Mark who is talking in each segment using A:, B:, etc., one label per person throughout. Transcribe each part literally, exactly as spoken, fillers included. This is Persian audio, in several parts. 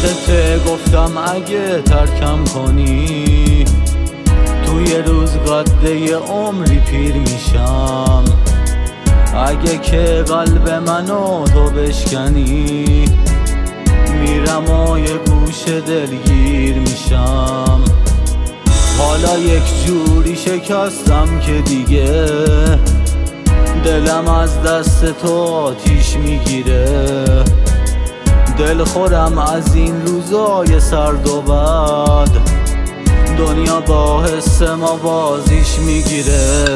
A: یادته گفتم اگه ترکم کنی توی روز قده عمری پیر میشم. اگه که قلب منو تو بشکنی میرم و یه گوش دلگیر میشم. حالا یک جوری شکستم که دیگه دلم از دست تو آتیش میگیره. دل خورم از این روزای سرد و بد، دنیا با حس ما بازیش میگیره.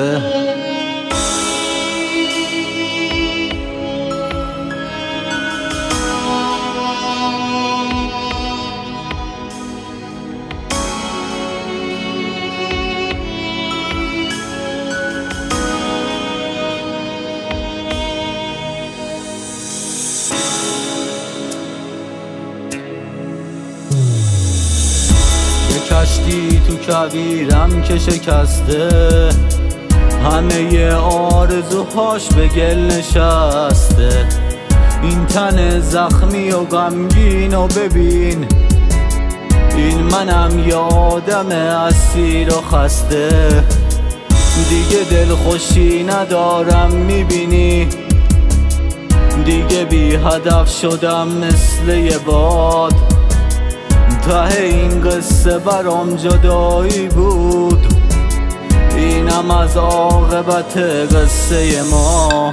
A: کشتی تو کویرم که شکسته، همه ی آرزوهاش به گل نشسته. این تن زخمی و غمگین و ببین، این منم یه آدم اسیر و خسته. دیگه دل خوشی ندارم میبینی، دیگه بی هدف شدم مثل یه باد. ته این قصه برام جدایی بود، اینم از عاقبت قصه ما.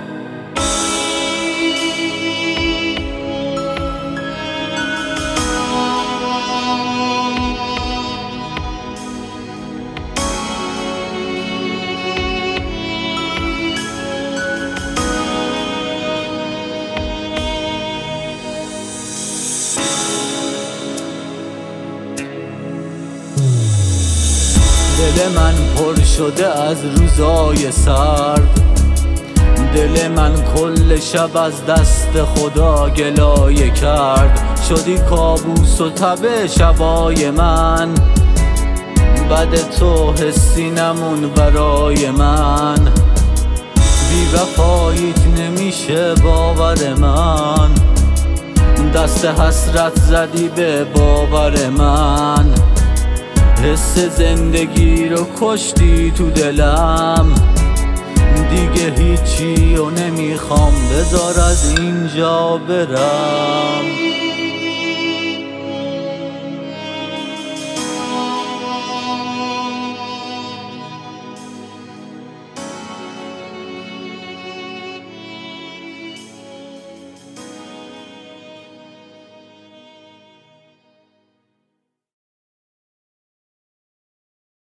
A: دل من پر شده از روزای سرد، دل من کل شب از دست خدا گلایه کرد. شدی کابوس و تب شبای من، بد تو حسی نمون برای من. بی وفاییت نمیشه باور من، دست حسرت زدی به باور من. حس زندگی رو کشتی تو دلم، دیگه هیچی رو نمیخوام، بذار از اینجا برم.